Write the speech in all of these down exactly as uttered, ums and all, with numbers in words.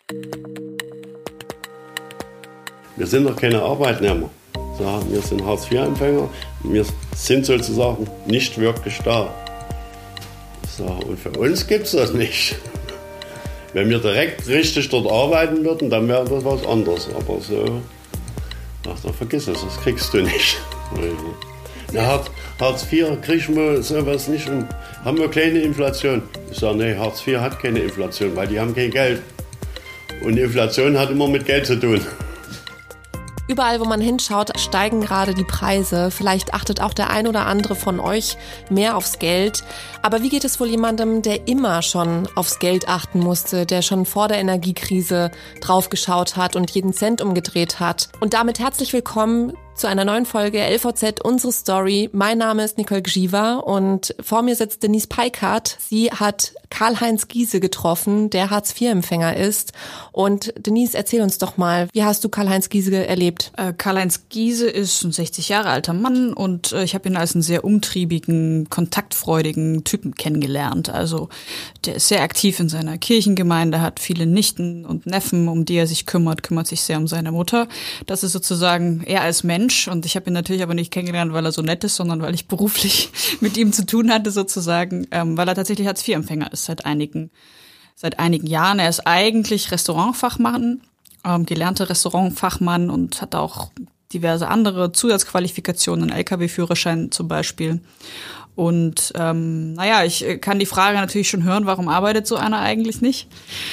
Wir sind doch keine Arbeitnehmer. Wir sind Hartz vier Empfänger. Wir sind sozusagen nicht wirklich da. Und für uns gibt es das nicht. Wenn wir direkt richtig dort arbeiten würden, dann wäre das was anderes. Aber so, ach, da vergiss es, das kriegst du nicht. Ja, Hartz vier kriegen wir sowas nicht und haben wir kleine Inflation. Ich sage, nee, Hartz vier hat keine Inflation, weil die haben kein Geld. Und Inflation hat immer mit Geld zu tun. Überall, wo man hinschaut, steigen gerade die Preise. Vielleicht achtet auch der ein oder andere von euch mehr aufs Geld. Aber wie geht es wohl jemandem, der immer schon aufs Geld achten musste, der schon vor der Energiekrise draufgeschaut hat und jeden Cent umgedreht hat? Und damit herzlich willkommen zu einer neuen Folge L V Z, unsere Story. Mein Name ist Nicole Gschiever und vor mir sitzt Denise Peikert. Sie hat Karl-Heinz Giese getroffen, der Hartz vier Empfänger ist. Und Denise, erzähl uns doch mal, wie hast du Karl-Heinz Giese erlebt? Äh, Karl-Heinz Giese ist ein sechzig Jahre alter Mann und äh, ich habe ihn als einen sehr umtriebigen, kontaktfreudigen Typen kennengelernt. Also der ist sehr aktiv in seiner Kirchengemeinde, hat viele Nichten und Neffen, um die er sich kümmert, kümmert sich sehr um seine Mutter. Das ist sozusagen er als Mensch. Und ich habe ihn natürlich aber nicht kennengelernt, weil er so nett ist, sondern weil ich beruflich mit ihm zu tun hatte sozusagen, ähm, weil er tatsächlich Hartz vier Empfänger ist seit einigen, seit einigen Jahren. Er ist eigentlich Restaurantfachmann, ähm, gelernter Restaurantfachmann und hat auch diverse andere Zusatzqualifikationen, L K W-Führerschein zum Beispiel. Und ähm, naja, ich kann die Frage natürlich schon hören, warum arbeitet so einer eigentlich nicht?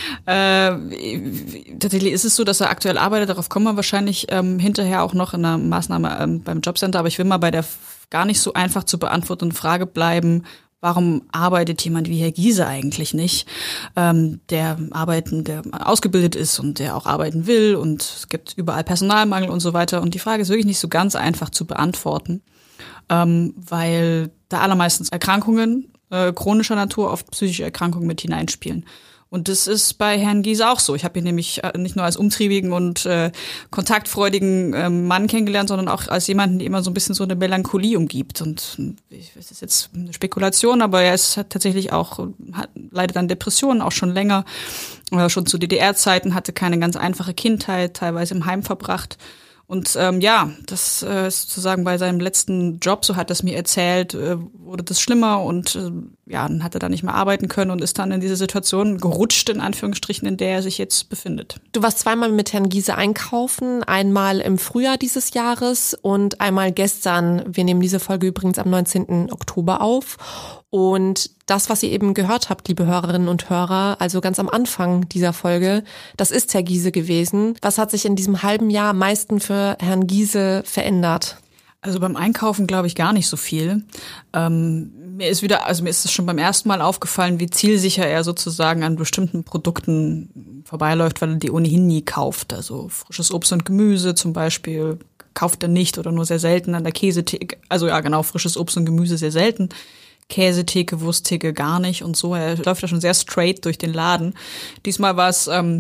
Äh, tatsächlich ist es so, dass er aktuell arbeitet, darauf kommen wir wahrscheinlich ähm, hinterher auch noch in einer Maßnahme ähm, beim Jobcenter, aber ich will mal bei der gar nicht so einfach zu beantwortenden Frage bleiben, warum arbeitet jemand wie Herr Giese eigentlich nicht, ähm, der arbeiten, der ausgebildet ist und der auch arbeiten will und es gibt überall Personalmangel und so weiter und die Frage ist wirklich nicht so ganz einfach zu beantworten. Ähm, weil da allermeistens Erkrankungen äh, chronischer Natur auf psychische Erkrankungen mit hineinspielen. Und das ist bei Herrn Giese auch so. Ich habe ihn nämlich äh, nicht nur als umtriebigen und äh, kontaktfreudigen äh, Mann kennengelernt, sondern auch als jemanden, der immer so ein bisschen so eine Melancholie umgibt. Und das ist jetzt eine Spekulation, aber er ist hat tatsächlich auch, hat, leidet an Depressionen, auch schon länger. Äh, schon zu D D R-Zeiten, hatte keine ganz einfache Kindheit, teilweise im Heim verbracht. Und ähm, ja, das äh, ist sozusagen bei seinem letzten Job, so hat er es mir erzählt, äh, wurde das schlimmer und äh, ja, dann hat er da nicht mehr arbeiten können und ist dann in diese Situation gerutscht, in Anführungsstrichen, in der er sich jetzt befindet. Du warst zweimal mit Herrn Giese einkaufen, einmal im Frühjahr dieses Jahres und einmal gestern. Wir nehmen diese Folge übrigens am neunzehnten Oktober auf. Und das, was ihr eben gehört habt, liebe Hörerinnen und Hörer, also ganz am Anfang dieser Folge, das ist Herr Giese gewesen. Was hat sich in diesem halben Jahr am meisten für Herrn Giese verändert? Also beim Einkaufen glaube ich gar nicht so viel. Ähm, mir ist wieder, also mir ist es schon beim ersten Mal aufgefallen, wie zielsicher er sozusagen an bestimmten Produkten vorbeiläuft, weil er die ohnehin nie kauft. Also frisches Obst und Gemüse zum Beispiel kauft er nicht oder nur sehr selten an der Käsetheke. Also ja genau, frisches Obst und Gemüse sehr selten. Käsetheke, Wursttheke gar nicht und so. Er läuft da schon sehr straight durch den Laden. Diesmal war es, ähm,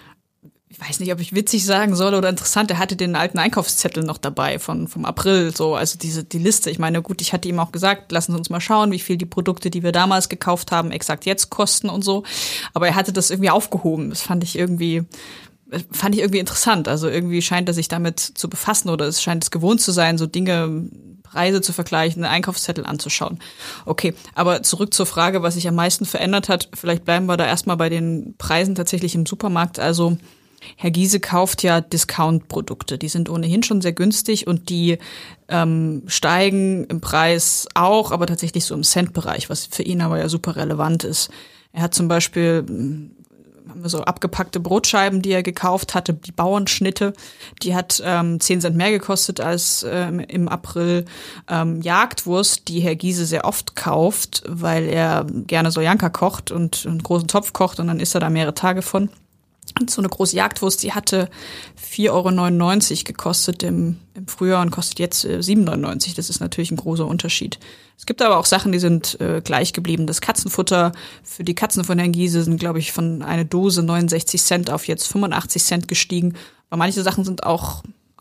ich weiß nicht, ob ich witzig sagen soll oder interessant, er hatte den alten Einkaufszettel noch dabei von vom April, so, also diese die Liste. Ich meine, gut, ich hatte ihm auch gesagt, lassen Sie uns mal schauen, wie viel die Produkte, die wir damals gekauft haben, exakt jetzt kosten und so. Aber er hatte das irgendwie aufgehoben. Das fand ich irgendwie fand ich irgendwie interessant. Also irgendwie scheint er sich damit zu befassen oder es scheint es gewohnt zu sein, so Dinge, Preise zu vergleichen, einen Einkaufszettel anzuschauen. Okay, aber zurück zur Frage, was sich am meisten verändert hat. Vielleicht bleiben wir da erstmal bei den Preisen tatsächlich im Supermarkt. Also Herr Giese kauft ja Discount-Produkte. Die sind ohnehin schon sehr günstig und die ähm, steigen im Preis auch, aber tatsächlich so im Cent-Bereich, was für ihn aber ja super relevant ist. Er hat zum Beispiel haben wir so abgepackte Brotscheiben, die er gekauft hatte, die Bauernschnitte, die hat ähm, zehn Cent mehr gekostet als ähm, im April. Ähm, Jagdwurst, die Herr Giese sehr oft kauft, weil er gerne Soljanka kocht und einen großen Topf kocht und dann isst er da mehrere Tage von. Und so eine große Jagdwurst, die hatte vier Euro neunundneunzig gekostet im, im Frühjahr und kostet jetzt äh, sieben Euro neunundneunzig. Das ist natürlich ein großer Unterschied. Es gibt aber auch Sachen, die sind äh, gleich geblieben. Das Katzenfutter für die Katzen von Herrn Giese sind, glaube ich, von einer Dose neunundsechzig Cent auf jetzt fünfundachtzig Cent gestiegen. Aber manche Sachen sind auch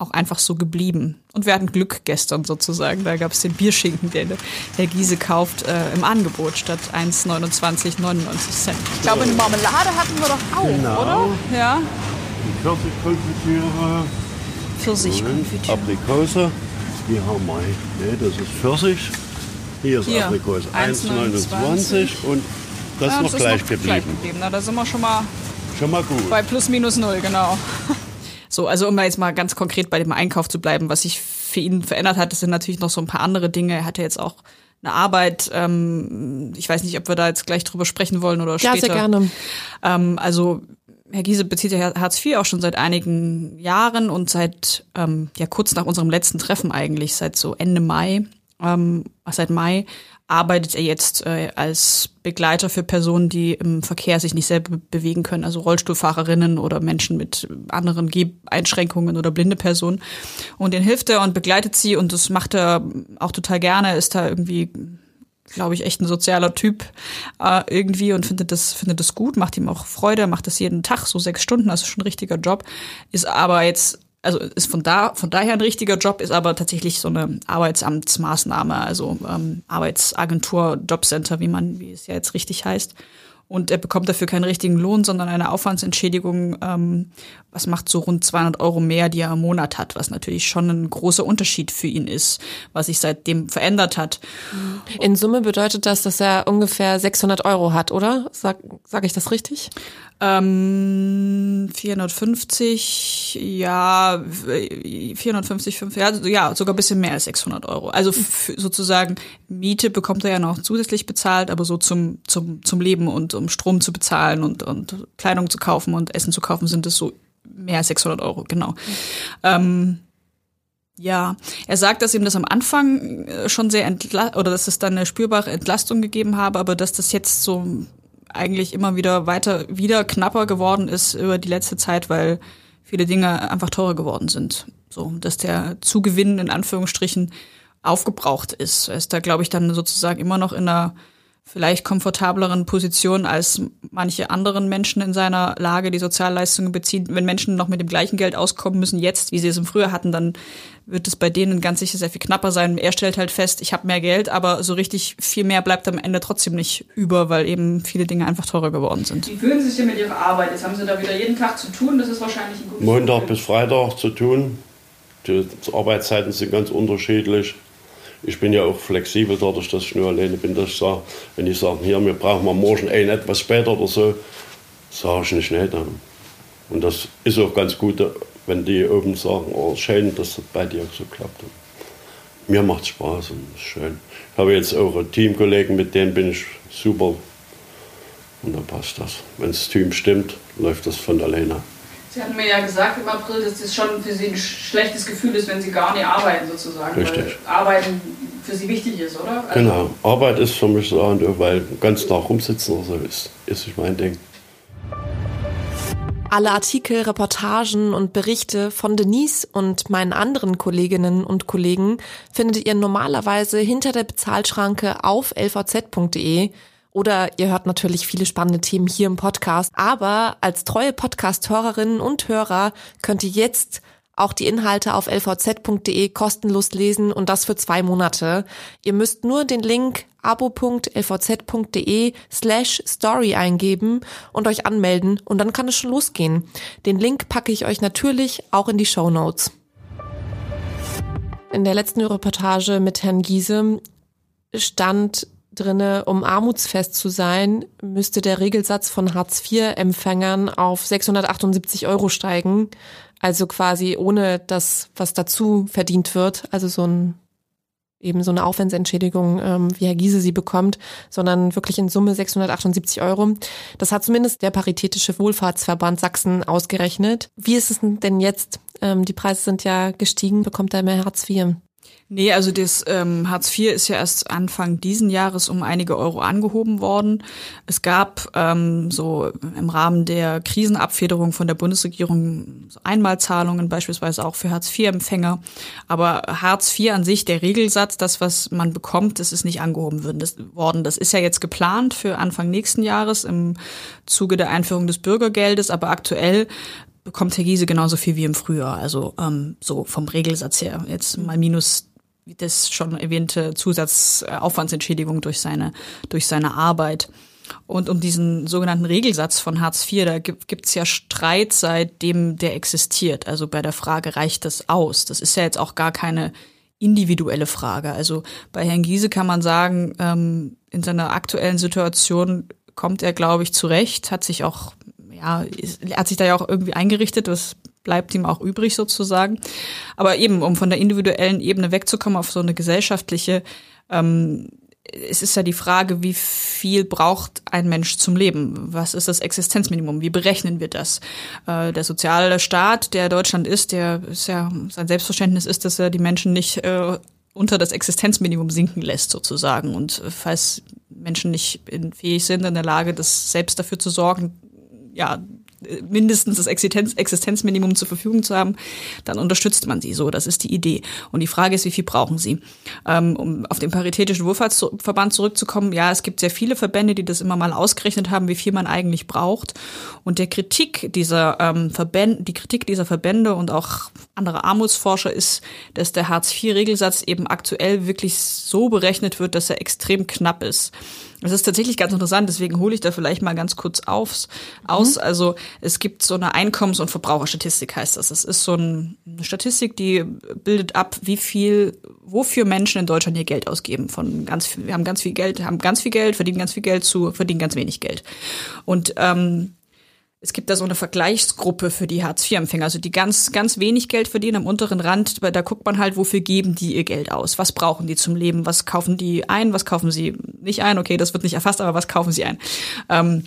auch einfach so geblieben. Und wir hatten Glück gestern sozusagen. Da gab es den Bierschinken, den Herr Giese kauft, äh, im Angebot statt eins neunundzwanzig neunundneunzig Cent. Ich glaube, eine Marmelade hatten wir doch auch, genau. oder? Ja. Die Pfirsichkonfitüre. Pfirsichkonfitüre. Aprikose. Die haben wir. Nee, das ist Pfirsich. Hier ist Hier. Aprikose. eins eins neunundzwanzig und das Ja, ist noch das gleich ist noch geblieben. gleich geblieben. Na, da sind wir schon mal Schon mal gut. bei plus minus null, genau. So, also um jetzt mal ganz konkret bei dem Einkauf zu bleiben, was sich für ihn verändert hat, das sind natürlich noch so ein paar andere Dinge. Er hatte jetzt auch eine Arbeit, ähm, ich weiß nicht, ob wir da jetzt gleich drüber sprechen wollen oder Ja, später. sehr gerne. Ähm, also Herr Giese bezieht ja Hartz vier auch schon seit einigen Jahren und seit, ähm, ja kurz nach unserem letzten Treffen eigentlich, seit so Ende Mai, ähm, seit Mai, arbeitet er jetzt äh, als Begleiter für Personen, die im Verkehr sich nicht selber bewegen können, also Rollstuhlfahrerinnen oder Menschen mit anderen Geheinschränkungen oder blinde Personen. Und denen hilft er und begleitet sie und das macht er auch total gerne, er ist da irgendwie, glaube ich, echt ein sozialer Typ äh, irgendwie und findet das findet das gut, macht ihm auch Freude, macht das jeden Tag, so sechs Stunden, also schon ein richtiger Job, ist aber jetzt Also ist von da von daher ein richtiger Job, ist aber tatsächlich so eine Arbeitsamtsmaßnahme, also ähm, Arbeitsagentur, Jobcenter, wie man, wie es ja jetzt richtig heißt. Und er bekommt dafür keinen richtigen Lohn, sondern eine Aufwandsentschädigung, ähm, was macht so rund zweihundert Euro mehr, die er im Monat hat, was natürlich schon ein großer Unterschied für ihn ist, was sich seitdem verändert hat. In Summe bedeutet das, dass er ungefähr sechshundert Euro hat, oder? Sag, sag ich das richtig? Ähm, vierhundertfünfzig, ja, vierhundertfünfzig, fünf, ja, ja, sogar ein bisschen mehr als sechshundert Euro. Also f- sozusagen Miete bekommt er ja noch zusätzlich bezahlt, aber so zum zum zum Leben und um Strom zu bezahlen und und Kleidung zu kaufen und Essen zu kaufen sind es so mehr als sechshundert Euro, genau. Mhm. Ähm, Ja, er sagt, dass ihm das am Anfang schon sehr entla- oder dass es dann eine spürbare Entlastung gegeben habe, aber dass das jetzt so eigentlich immer wieder weiter wieder knapper geworden ist über die letzte Zeit, weil viele Dinge einfach teurer geworden sind. So, dass der Zugewinn in Anführungsstrichen aufgebraucht ist. Er ist da, glaube ich, dann sozusagen immer noch in einer vielleicht komfortableren Position als manche anderen Menschen in seiner Lage, die Sozialleistungen beziehen. Wenn Menschen noch mit dem gleichen Geld auskommen müssen jetzt, wie sie es im Frühjahr hatten, dann wird es bei denen ganz sicher sehr viel knapper sein. Er stellt halt fest, ich habe mehr Geld, aber so richtig viel mehr bleibt am Ende trotzdem nicht über, weil eben viele Dinge einfach teurer geworden sind. Wie fühlen Sie sich denn mit Ihrer Arbeit? Jetzt haben Sie da wieder jeden Tag zu tun, das ist wahrscheinlich ein gutes Montag Gefühl. bis Freitag zu tun. Die Arbeitszeiten sind ganz unterschiedlich. Ich bin ja auch flexibel dadurch, dass ich nur alleine bin, dass ich sage, wenn die sagen, hier, wir brauchen mal morgen einen etwas später oder so, sage ich nicht, nee, dann. Und das ist auch ganz gut, wenn die oben sagen, oh, schön, dass das bei dir so klappt. Mir macht es Spaß und ist schön. Ich habe jetzt auch Teamkollegen, mit denen bin ich super. Und dann passt das. Wenn das Team stimmt, läuft das von alleine. Sie hatten mir ja gesagt im April, dass das schon für Sie ein schlechtes Gefühl ist, wenn Sie gar nicht arbeiten sozusagen. Richtig. Weil Arbeiten für Sie wichtig ist, oder? Also Genau, Arbeit ist für mich so, weil ganz nach rumsitzen oder so ist, ist nicht mein Ding. Alle Artikel, Reportagen und Berichte von Denise und meinen anderen Kolleginnen und Kollegen findet ihr normalerweise hinter der Bezahlschranke auf l v z punkt d e. Oder ihr hört natürlich viele spannende Themen hier im Podcast. Aber als treue Podcast-Hörerinnen und Hörer könnt ihr jetzt auch die Inhalte auf l v z punkt d e kostenlos lesen und das für zwei Monate. Ihr müsst nur den Link abo punkt l v z punkt d e slash story eingeben und euch anmelden und dann kann es schon losgehen. Den Link packe ich euch natürlich auch in die Shownotes. In der letzten Reportage mit Herrn Giese stand drinne, um armutsfest zu sein, müsste der Regelsatz von Hartz vier Empfängern auf sechshundertachtundsiebzig Euro steigen. Also quasi ohne das, was dazu verdient wird. Also so ein, eben so eine Aufwandsentschädigung, ähm, wie Herr Giese sie bekommt, sondern wirklich in Summe sechshundertachtundsiebzig Euro. Das hat zumindest der Paritätische Wohlfahrtsverband Sachsen ausgerechnet. Wie ist es denn jetzt? Ähm, die Preise sind ja gestiegen. Bekommt er mehr Hartz vier? Nee, also das ähm, Hartz vier ist ja erst Anfang diesen Jahres um einige Euro angehoben worden. Es gab ähm, so im Rahmen der Krisenabfederung von der Bundesregierung so Einmalzahlungen, beispielsweise auch für Hartz vier Empfänger. Aber Hartz vier an sich, der Regelsatz, das, was man bekommt, das ist nicht angehoben worden. Das ist ja jetzt geplant für Anfang nächsten Jahres im Zuge der Einführung des Bürgergeldes, aber aktuell bekommt Herr Giese genauso viel wie im Frühjahr. Also ähm, so vom Regelsatz her. Jetzt mal minus das schon erwähnte Zusatzaufwandsentschädigung durch seine, durch seine Arbeit. Und um diesen sogenannten Regelsatz von Hartz vier, da gibt es ja Streit, seitdem der existiert. Also bei der Frage, reicht das aus? Das ist ja jetzt auch gar keine individuelle Frage. Also bei Herrn Giese kann man sagen, ähm, in seiner aktuellen Situation kommt er, glaube ich, zurecht, hat sich auch, ja, er hat sich da ja auch irgendwie eingerichtet, das bleibt ihm auch übrig sozusagen. Aber eben, um von der individuellen Ebene wegzukommen auf so eine gesellschaftliche, ähm, es ist ja die Frage, wie viel braucht ein Mensch zum Leben? Was ist das Existenzminimum? Wie berechnen wir das? Äh, der soziale Staat, der Deutschland ist, der ist ja, sein Selbstverständnis ist, dass er die Menschen nicht äh, unter das Existenzminimum sinken lässt sozusagen. Und falls Menschen nicht fähig sind, in der Lage, das selbst dafür zu sorgen, ja, mindestens das Existenz, Existenzminimum zur Verfügung zu haben, dann unterstützt man sie so. Das ist die Idee. Und die Frage ist, wie viel brauchen sie? Ähm, um auf den Paritätischen Wohlfahrtsverband zurückzukommen, ja, es gibt sehr viele Verbände, die das immer mal ausgerechnet haben, wie viel man eigentlich braucht. Und der Kritik dieser ähm, Verbände, die Kritik dieser Verbände und auch anderer Armutsforscher ist, dass der Hartz vier Regelsatz eben aktuell wirklich so berechnet wird, dass er extrem knapp ist. Das ist tatsächlich ganz interessant, deswegen hole ich da vielleicht mal ganz kurz aufs, aus. Mhm. Also es gibt so eine Einkommens- und Verbraucherstatistik, heißt das. Das ist so eine Statistik, die bildet ab, wie viel, wofür Menschen in Deutschland ihr Geld ausgeben. Von ganz, wir haben ganz viel Geld, haben ganz viel Geld, verdienen ganz viel Geld zu, verdienen ganz wenig Geld. Und ähm, es gibt da so eine Vergleichsgruppe für die Hartz vier Empfänger, also die ganz, ganz wenig Geld verdienen am unteren Rand. Da guckt man halt, wofür geben die ihr Geld aus? Was brauchen die zum Leben? Was kaufen die ein? Was kaufen sie nicht ein? Okay, das wird nicht erfasst, aber was kaufen sie ein? Ähm,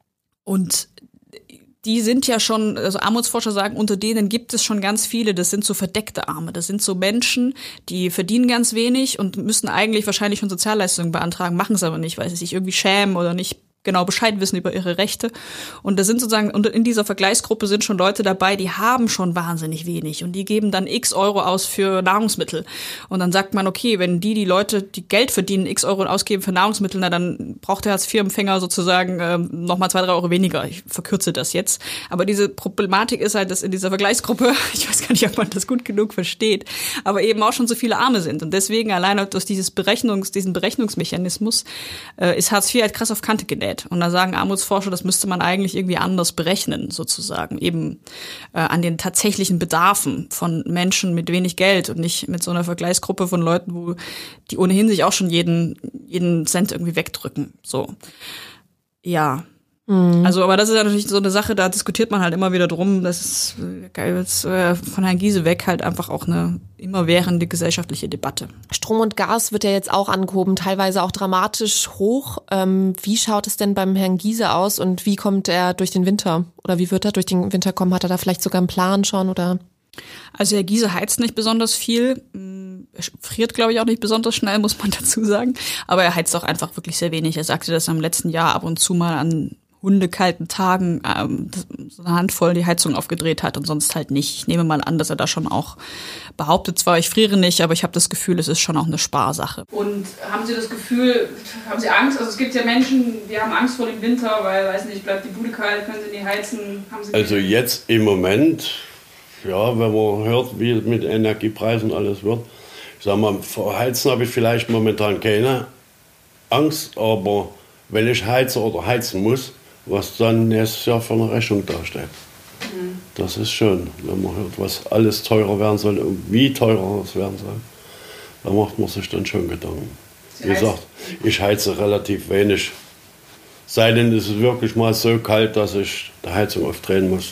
und die sind ja schon, also Armutsforscher sagen, unter denen gibt es schon ganz viele, das sind so verdeckte Arme. Das sind so Menschen, die verdienen ganz wenig und müssen eigentlich wahrscheinlich schon Sozialleistungen beantragen, machen es aber nicht, weil sie sich irgendwie schämen oder nicht genau Bescheid wissen über ihre Rechte. Und da sind sozusagen, und in dieser Vergleichsgruppe sind schon Leute dabei, die haben schon wahnsinnig wenig und die geben dann x Euro aus für Nahrungsmittel. Und dann sagt man, okay, wenn die, die Leute, die Geld verdienen, x Euro ausgeben für Nahrungsmittel, na dann braucht der Hartz vier Empfänger sozusagen ähm, nochmal zwei, drei Euro weniger. Ich verkürze das jetzt. Aber diese Problematik ist halt, dass in dieser Vergleichsgruppe, ich weiß gar nicht, ob man das gut genug versteht, aber eben auch schon so viele Arme sind. Und deswegen alleine durch dieses Berechnungs, diesen Berechnungsmechanismus äh, ist Hartz vier halt krass auf Kante genäht. Und da sagen Armutsforscher, das müsste man eigentlich irgendwie anders berechnen, sozusagen, eben äh, an den tatsächlichen Bedarfen von Menschen mit wenig Geld und nicht mit so einer Vergleichsgruppe von Leuten, wo die ohnehin sich auch schon jeden, jeden Cent irgendwie wegdrücken. So, ja. Mhm. Also, aber das ist ja natürlich so eine Sache, da diskutiert man halt immer wieder drum. Das ist geil, jetzt, äh, von Herrn Giese weg halt einfach auch eine immerwährende gesellschaftliche Debatte. Strom und Gas wird ja jetzt auch angehoben, teilweise auch dramatisch hoch. Ähm, wie schaut es denn beim Herrn Giese aus und wie kommt er durch den Winter? Oder wie wird er durch den Winter kommen? Hat er da vielleicht sogar einen Plan schon, oder? Also Herr Giese heizt nicht besonders viel. Er friert, glaube ich, auch nicht besonders schnell, muss man dazu sagen. Aber er heizt auch einfach wirklich sehr wenig. Er sagte, dass er im letzten Jahr ab und zu mal an hundekalten Tagen ähm, so eine Handvoll die Heizung aufgedreht hat und sonst halt nicht. Ich nehme mal an, dass er da schon auch behauptet, zwar ich friere nicht, aber ich habe das Gefühl, es ist schon auch eine Sparsache. Und haben Sie das Gefühl, haben Sie Angst? Also es gibt ja Menschen, die haben Angst vor dem Winter, weil, weiß nicht, bleibt die Bude kalt, können Sie nicht heizen? Haben Sie also jetzt im Moment, ja, wenn man hört, wie mit Energiepreisen alles wird, ich sag mal, vor Heizen habe ich vielleicht momentan keine Angst, aber wenn ich heize oder heizen muss, was dann nächstes Jahr für eine Rechnung dasteht. Mhm. Das ist schön, wenn man hört, was alles teurer werden soll und wie teurer es werden soll. Da macht man sich dann schon Gedanken. Wie gesagt, ich heize relativ wenig. Sei denn, es ist wirklich mal so kalt, dass ich die Heizung aufdrehen muss.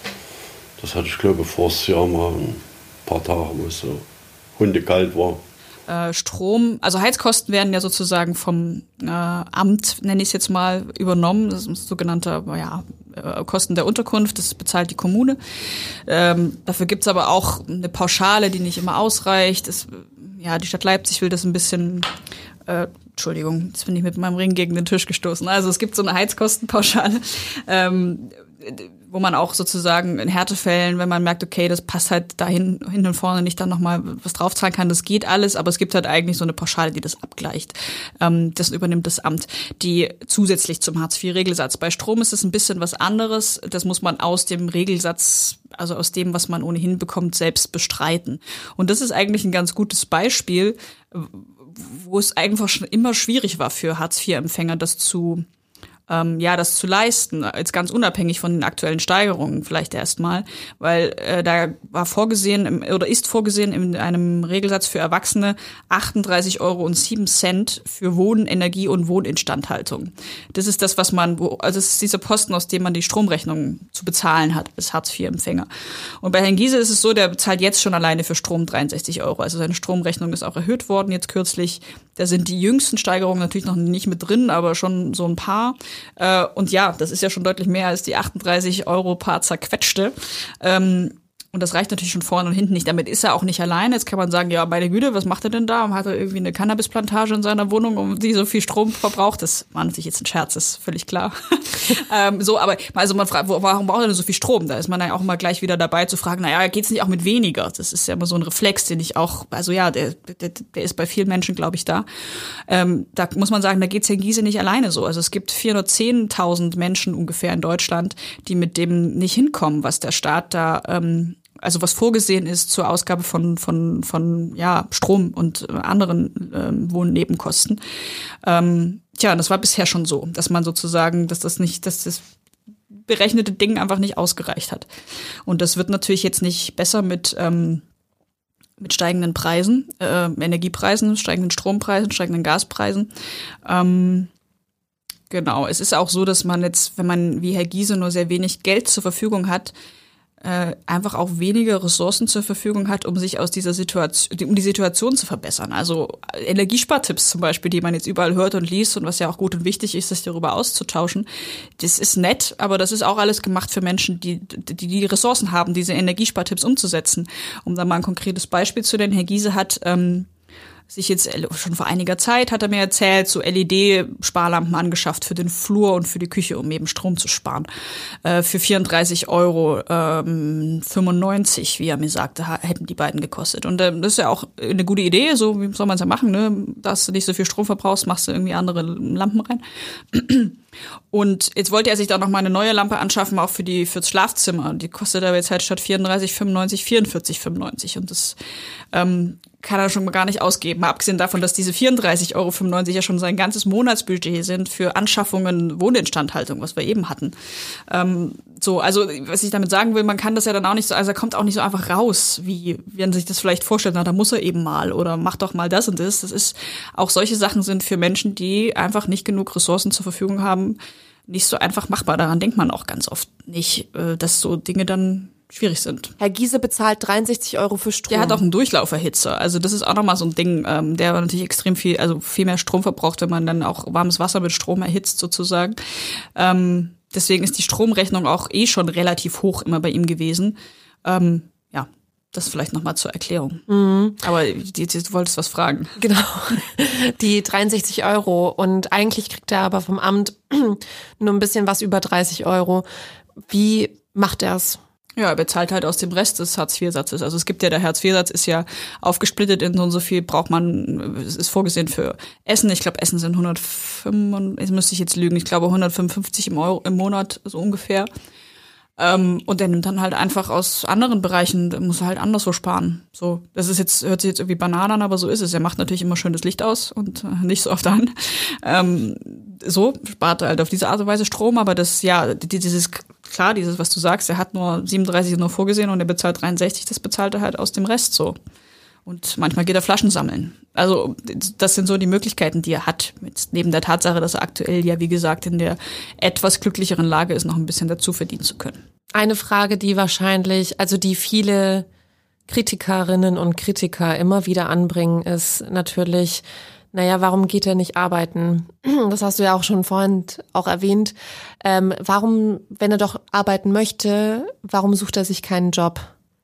Das hatte ich, glaube ich, vor das Jahr mal ein paar Tage, wo es so hundekalt war. Strom, also Heizkosten werden ja sozusagen vom äh, Amt, nenne ich es jetzt mal, übernommen. Das ist ein sogenannter, ja, Kosten der Unterkunft, das bezahlt die Kommune. Ähm, dafür gibt's aber auch eine Pauschale, die nicht immer ausreicht. Das, ja, die Stadt Leipzig will das ein bisschen, äh, Entschuldigung, jetzt bin ich mit meinem Ring gegen den Tisch gestoßen. Also es gibt so eine Heizkostenpauschale, ähm, wo man auch sozusagen in Härtefällen, wenn man merkt, okay, das passt halt dahin, hinten und vorne nicht, dann nochmal was draufzahlen kann, das geht alles, aber es gibt halt eigentlich so eine Pauschale, die das abgleicht. Ähm, das übernimmt das Amt, die zusätzlich zum Hartz-vier-Regelsatz. Bei Strom ist es ein bisschen was anderes, das muss man aus dem Regelsatz, also aus dem, was man ohnehin bekommt, selbst bestreiten. Und das ist eigentlich ein ganz gutes Beispiel, wo es einfach schon immer schwierig war für Hartz-vier-Empfänger, das zu Ähm, ja, das zu leisten, jetzt ganz unabhängig von den aktuellen Steigerungen vielleicht erstmal, weil äh, da war vorgesehen im, oder ist vorgesehen in einem Regelsatz für Erwachsene achtunddreißig Euro und sieben Cent für Wohnen, Energie und Wohninstandhaltung. Das ist das, was man, also das ist dieser Posten, aus dem man die Stromrechnung zu bezahlen hat als Hartz-vier-Empfänger. Und bei Herrn Giese ist es so, der bezahlt jetzt schon alleine für Strom dreiundsechzig Euro. Also seine Stromrechnung ist auch erhöht worden jetzt kürzlich. Da sind die jüngsten Steigerungen natürlich noch nicht mit drin, aber schon so ein paar. Äh, und ja, das ist ja schon deutlich mehr als die achtunddreißig Euro paar zerquetschte. Ähm, Und das reicht natürlich schon vorne und hinten nicht. Damit ist er auch nicht alleine. Jetzt kann man sagen, ja, meine Güte, was macht er denn da? Hat er irgendwie eine Cannabisplantage in seiner Wohnung, um die so viel Strom verbraucht? Das war natürlich jetzt ein Scherz, ist völlig klar. ähm, so, aber also man fragt, warum braucht er denn so viel Strom? Da ist man ja auch immer gleich wieder dabei zu fragen, naja, geht's nicht auch mit weniger? Das ist ja immer so ein Reflex, den ich auch, also ja, der, der, der ist bei vielen Menschen, glaube ich, da. Ähm, da muss man sagen, da geht's Herrn Giese nicht alleine so. Also es gibt vierhundertzehntausend Menschen ungefähr in Deutschland, die mit dem nicht hinkommen, was der Staat da ähm, also was vorgesehen ist zur Ausgabe von von von ja Strom und anderen ähm, Wohnnebenkosten. Ähm, tja, das war bisher schon so, dass man sozusagen, dass das nicht, dass das berechnete Ding einfach nicht ausgereicht hat. Und das wird natürlich jetzt nicht besser mit ähm, mit steigenden Preisen, äh, Energiepreisen, steigenden Strompreisen, steigenden Gaspreisen. Ähm, genau, es ist auch so, dass man jetzt, wenn man wie Herr Giese nur sehr wenig Geld zur Verfügung hat, Äh, einfach auch weniger Ressourcen zur Verfügung hat, um sich aus dieser Situation, um die Situation zu verbessern. Also Energiespartipps zum Beispiel, die man jetzt überall hört und liest und was ja auch gut und wichtig ist, sich darüber auszutauschen. Das ist nett, aber das ist auch alles gemacht für Menschen, die die, die Ressourcen haben, diese Energiespartipps umzusetzen. Um da mal ein konkretes Beispiel zu nennen, Herr Giese hat ähm, sich jetzt schon vor einiger Zeit, hat er mir erzählt, so L E D-Sparlampen angeschafft für den Flur und für die Küche, um eben Strom zu sparen. Äh, für vierunddreißig Euro fünfundneunzig, wie er mir sagte, hätten die beiden gekostet. Und äh, das ist ja auch eine gute Idee, so wie soll man es ja machen, ne? Dass du nicht so viel Strom verbrauchst, machst du irgendwie andere Lampen rein. Und jetzt wollte er sich da noch mal eine neue Lampe anschaffen, auch für die fürs Schlafzimmer. Die kostet aber jetzt halt statt vierunddreißig fünfundneunzig vierundvierzig fünfundneunzig. Und das ähm, kann er schon mal gar nicht ausgeben. Mal abgesehen davon, dass diese vierunddreißig Euro fünfundneunzig ja schon sein ganzes Monatsbudget sind für Anschaffungen, Wohninstandhaltung, was wir eben hatten. Ähm, so, also was ich damit sagen will, man kann das ja dann auch nicht so, also er kommt auch nicht so einfach raus, wie wie man sich das vielleicht vorstellt. Na, da muss er eben mal oder macht doch mal das und das. Das ist auch solche Sachen sind für Menschen, die einfach nicht genug Ressourcen zur Verfügung haben, nicht so einfach machbar. Daran denkt man auch ganz oft nicht, dass so Dinge dann schwierig sind. Herr Giese bezahlt dreiundsechzig Euro für Strom. Der hat auch einen Durchlauferhitzer. Also das ist auch nochmal so ein Ding, ähm, der natürlich extrem viel, also viel mehr Strom verbraucht, wenn man dann auch warmes Wasser mit Strom erhitzt sozusagen. Ähm, deswegen ist die Stromrechnung auch eh schon relativ hoch immer bei ihm gewesen. Ähm, ja, das vielleicht nochmal zur Erklärung. Mhm. Aber du, du wolltest was fragen. Genau, die dreiundsechzig Euro. Und eigentlich kriegt er aber vom Amt nur ein bisschen was über dreißig Euro. Wie macht er es? Ja, er bezahlt halt aus dem Rest des Hartz-vier-Satzes. Also es gibt ja, der Hartz-vier-Satz ist ja aufgesplittet in so und so viel braucht man, es ist vorgesehen für Essen. Ich glaube, Essen sind hundertfünf, jetzt müsste ich jetzt lügen, ich glaube hundertfünfundfünfzig im, Euro, im Monat, so ungefähr. Ähm, und der nimmt dann halt einfach aus anderen Bereichen, der muss halt anderswo sparen. So, das ist jetzt, hört sich jetzt irgendwie banal an, aber so ist es. Er macht natürlich immer schön das Licht aus und äh, nicht so oft an. Ähm, so, spart er halt auf diese Art und Weise Strom, aber das, ja, dieses, klar, dieses, was du sagst, er hat nur siebenunddreißig nur vorgesehen und er bezahlt dreiundsechzig, das bezahlt er halt aus dem Rest so. Und manchmal geht er Flaschen sammeln. Also das sind so die Möglichkeiten, die er hat. Mit, neben der Tatsache, dass er aktuell ja, wie gesagt, in der etwas glücklicheren Lage ist, noch ein bisschen dazu verdienen zu können. Eine Frage, die wahrscheinlich, also die viele Kritikerinnen und Kritiker immer wieder anbringen, ist natürlich, naja, warum geht er nicht arbeiten? Das hast du ja auch schon vorhin auch erwähnt. Ähm, warum, wenn er doch arbeiten möchte, warum sucht er sich keinen Job?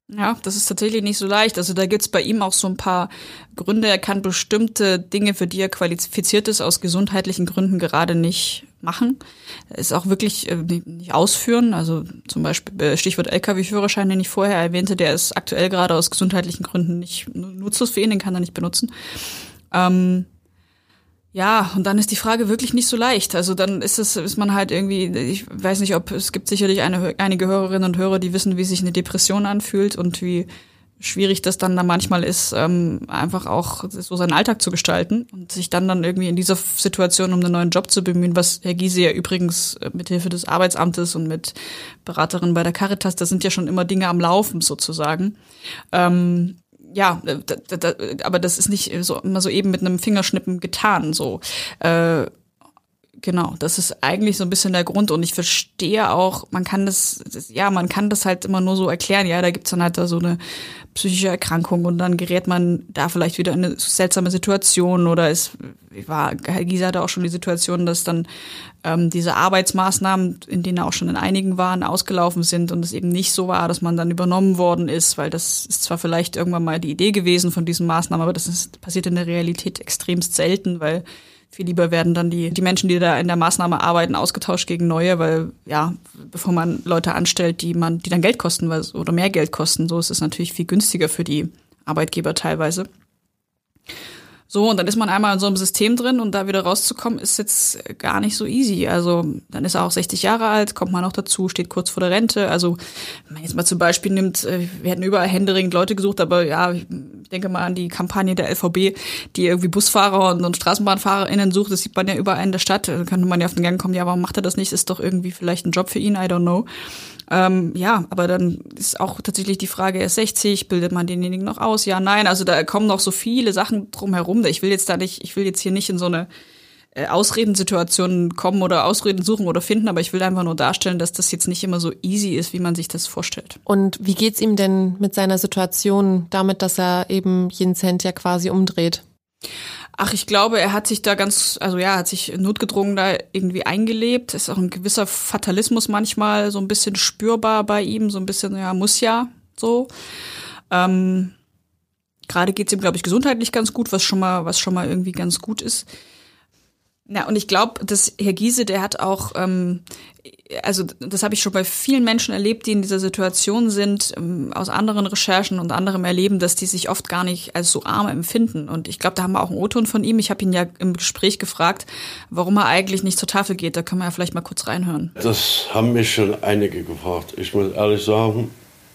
Ja, das ist tatsächlich nicht so leicht. Also da gibt's bei ihm auch so ein paar Gründe. Er kann bestimmte Dinge, für die er qualifiziert ist, aus gesundheitlichen Gründen gerade nicht machen. Er ist auch wirklich äh, nicht ausführen. Also zum Beispiel Stichwort L K W-Führerschein, den ich vorher erwähnte, der ist aktuell gerade aus gesundheitlichen Gründen nicht nutzlos für ihn, den kann er nicht benutzen. Ähm, Ja, und dann ist die Frage wirklich nicht so leicht. Also dann ist es, ist man halt irgendwie, ich weiß nicht, ob, es gibt sicherlich eine, einige Hörerinnen und Hörer, die wissen, wie sich eine Depression anfühlt und wie schwierig das dann da manchmal ist, ähm, einfach auch so seinen Alltag zu gestalten und sich dann dann irgendwie in dieser Situation um einen neuen Job zu bemühen, was Herr Giese ja übrigens mit Hilfe des Arbeitsamtes und mit Beraterin bei der Caritas, da sind ja schon immer Dinge am Laufen sozusagen. Ähm, Ja, da, da, da, aber das ist nicht so immer so eben mit einem Fingerschnippen getan. So, äh, genau, das ist eigentlich so ein bisschen der Grund. Und ich verstehe auch, man kann das, das ja, man kann das halt immer nur so erklären. Ja, da gibt's dann halt da so eine psychische Erkrankung und dann gerät man da vielleicht wieder in eine seltsame Situation oder es war, Herr Giese hatte auch schon die Situation, dass dann ähm, diese Arbeitsmaßnahmen, in denen er auch schon in einigen waren, ausgelaufen sind und es eben nicht so war, dass man dann übernommen worden ist, weil das ist zwar vielleicht irgendwann mal die Idee gewesen von diesen Maßnahmen, aber das ist, passiert in der Realität extremst selten, weil viel lieber werden dann die, die Menschen, die da in der Maßnahme arbeiten, ausgetauscht gegen neue, weil, ja, bevor man Leute anstellt, die man, die dann Geld kosten, weil, oder mehr Geld kosten, so ist es natürlich viel günstiger für die Arbeitgeber teilweise. So, und dann ist man einmal in so einem System drin und da wieder rauszukommen, ist jetzt gar nicht so easy. Also dann ist er auch sechzig Jahre alt, kommt man noch dazu, steht kurz vor der Rente. Also wenn man jetzt mal zum Beispiel nimmt, wir hätten überall händeringend Leute gesucht, aber ja, ich denke mal an die Kampagne der L V B, die irgendwie Busfahrer und, und StraßenbahnfahrerInnen sucht. Das sieht man ja überall in der Stadt. Da könnte man ja auf den Gang kommen, ja, warum macht er das nicht? Ist doch irgendwie vielleicht ein Job für ihn, I don't know. Ähm, ja, aber dann ist auch tatsächlich die Frage, er ist sechzig, bildet man denjenigen noch aus? Ja, nein, also da kommen noch so viele Sachen drum herum. Ich will jetzt da nicht, ich will jetzt hier nicht in so eine äh, Ausredensituation kommen oder Ausreden suchen oder finden, aber ich will einfach nur darstellen, dass das jetzt nicht immer so easy ist, wie man sich das vorstellt. Und wie geht's ihm denn mit seiner Situation, damit, dass er eben jeden Cent ja quasi umdreht? Ach, ich glaube, er hat sich da ganz, also ja, hat sich notgedrungen da irgendwie eingelebt. Ist auch ein gewisser Fatalismus manchmal so ein bisschen spürbar bei ihm, so ein bisschen, ja, muss ja so. Ähm, gerade geht's ihm, glaube ich, gesundheitlich ganz gut, was schon mal, was schon mal irgendwie ganz gut ist. Ja, und ich glaube, dass Herr Giese, der hat auch, ähm, also das habe ich schon bei vielen Menschen erlebt, die in dieser Situation sind, ähm, aus anderen Recherchen und anderem Erleben, dass die sich oft gar nicht als so arm empfinden. Und ich glaube, da haben wir auch einen O-Ton von ihm. Ich habe ihn ja im Gespräch gefragt, warum er eigentlich nicht zur Tafel geht. Da können wir ja vielleicht mal kurz reinhören. Das haben mich schon einige gefragt. Ich muss ehrlich sagen,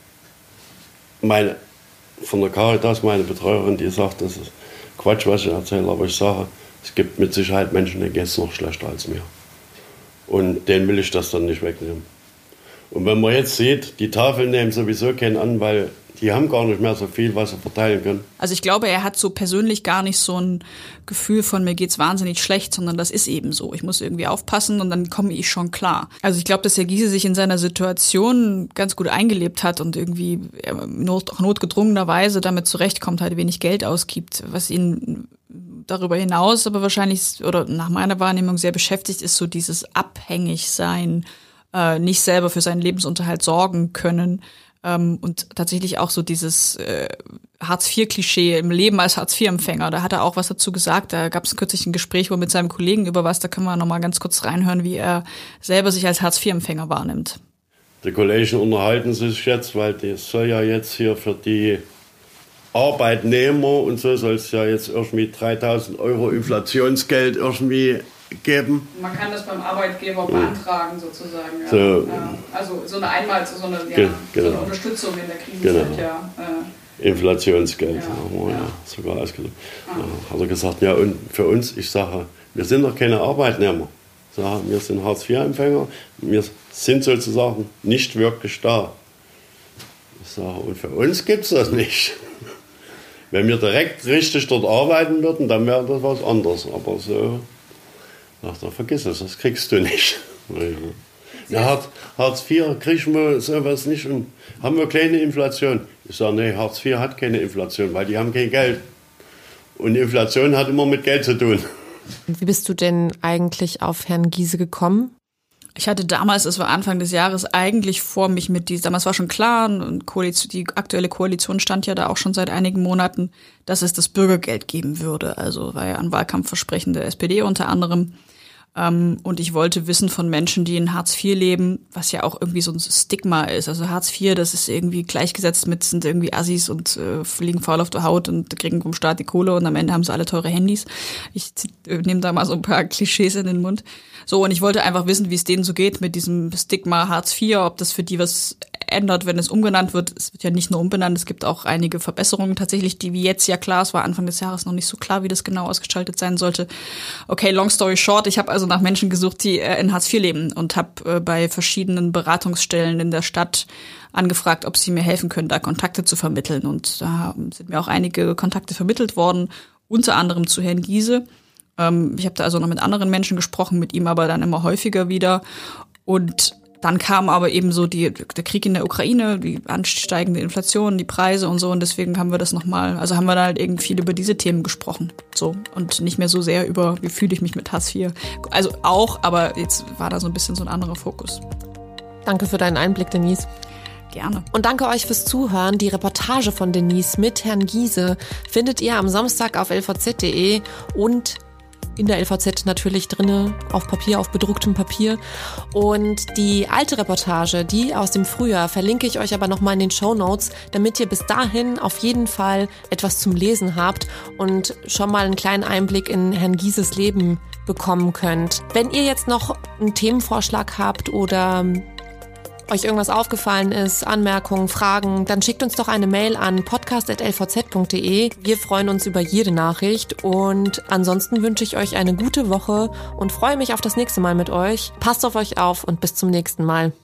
meine, von der Caritas, meine Betreuerin, die sagt, das ist Quatsch, was ich erzähle, aber ich sage, es gibt mit Sicherheit Menschen, denen geht es noch schlechter als mir. Und denen will ich das dann nicht wegnehmen. Und wenn man jetzt sieht, die Tafeln nehmen sowieso keinen an, weil die haben gar nicht mehr so viel, was sie verteilen können. Also ich glaube, er hat so persönlich gar nicht so ein Gefühl von, mir geht's wahnsinnig schlecht, sondern das ist eben so. Ich muss irgendwie aufpassen und dann komme ich schon klar. Also ich glaube, dass Herr Giese sich in seiner Situation ganz gut eingelebt hat und irgendwie not, auch notgedrungenerweise damit zurechtkommt, halt wenig Geld ausgibt, was ihn darüber hinaus aber wahrscheinlich, oder nach meiner Wahrnehmung sehr beschäftigt, ist so dieses Abhängigsein, äh, nicht selber für seinen Lebensunterhalt sorgen können ähm, und tatsächlich auch so dieses äh, Hartz vier Klischee im Leben als Hartz vier Empfänger. Da hat er auch was dazu gesagt. Da gab es kürzlich ein Gespräch wo mit seinem Kollegen über was, da können wir nochmal ganz kurz reinhören, wie er selber sich als Hartz vier Empfänger wahrnimmt. Die Kollegen unterhalten sich jetzt, weil das soll ja jetzt hier für die Arbeitnehmer und so soll es ja jetzt irgendwie dreitausend Euro Inflationsgeld irgendwie geben. Man kann das beim Arbeitgeber beantragen sozusagen. Ja. So, ja. Also so eine Einmal, so eine, ja, Ge- genau. so eine Unterstützung in der Krisenzeit. Genau. Ja. Äh, Inflationsgeld, Ja, haben wir ja. ja sogar ausgedrückt. Ah. Ja, hat er gesagt, ja und für uns, ich sage, wir sind doch keine Arbeitnehmer. Ich sage, wir sind Hartz vier Empfänger, wir sind sozusagen nicht wirklich da. Ich sage, und für uns gibt es das nicht. Wenn wir direkt richtig dort arbeiten würden, dann wäre das was anderes. Aber so, ach, da vergiss es, das kriegst du nicht. Ja, Hartz vier kriegen wir sowas nicht und haben wir kleine Inflation. Ich sage, nee, Hartz vier hat keine Inflation, weil die haben kein Geld. Und Inflation hat immer mit Geld zu tun. Wie bist du denn eigentlich auf Herrn Giese gekommen? Ich hatte damals, es war Anfang des Jahres, eigentlich vor, mich mit dieser, damals war schon klar, und Koalition, die aktuelle Koalition stand ja da auch schon seit einigen Monaten, dass es das Bürgergeld geben würde. Also war ja ein Wahlkampfversprechen der S P D unter anderem. Um, und ich wollte wissen von Menschen, die in Hartz vier leben, was ja auch irgendwie so ein Stigma ist. Also Hartz vier, das ist irgendwie gleichgesetzt mit, sind irgendwie Assis und äh, liegen faul auf der Haut und kriegen vom Staat die Kohle und am Ende haben sie alle teure Handys. Ich äh, nehme da mal so ein paar Klischees in den Mund. So, und ich wollte einfach wissen, wie es denen so geht mit diesem Stigma Hartz vier, ob das für die was ändert, wenn es umgenannt wird. Es wird ja nicht nur umbenannt, es gibt auch einige Verbesserungen tatsächlich, die wie jetzt ja klar, es war Anfang des Jahres noch nicht so klar, wie das genau ausgestaltet sein sollte. Okay, long story short, ich habe also nach Menschen gesucht, die äh, in Hartz vier leben und habe äh, bei verschiedenen Beratungsstellen in der Stadt angefragt, ob sie mir helfen können, da Kontakte zu vermitteln. Und da sind mir auch einige Kontakte vermittelt worden, unter anderem zu Herrn Giese. Ähm, ich habe da also noch mit anderen Menschen gesprochen, mit ihm aber dann immer häufiger wieder. Und dann kam aber eben so die, der Krieg in der Ukraine, die ansteigende Inflation, die Preise und so. Und deswegen haben wir das nochmal, also haben wir da halt irgendwie viel über diese Themen gesprochen. So. Und nicht mehr so sehr über, wie fühle ich mich mit Hartz vier. Also auch, aber jetzt war da so ein bisschen so ein anderer Fokus. Danke für deinen Einblick, Denise. Gerne. Und danke euch fürs Zuhören. Die Reportage von Denise mit Herrn Giese findet ihr am Samstag auf l v z punkt de und in der L V Z natürlich drinne, auf Papier, auf bedrucktem Papier. Und die alte Reportage, die aus dem Frühjahr, verlinke ich euch aber nochmal in den Shownotes, damit ihr bis dahin auf jeden Fall etwas zum Lesen habt und schon mal einen kleinen Einblick in Herrn Gieses Leben bekommen könnt. Wenn ihr jetzt noch einen Themenvorschlag habt oder euch irgendwas aufgefallen ist, Anmerkungen, Fragen, dann schickt uns doch eine Mail an podcast at l v z punkt de. Wir freuen uns über jede Nachricht und ansonsten wünsche ich euch eine gute Woche und freue mich auf das nächste Mal mit euch. Passt auf euch auf und bis zum nächsten Mal.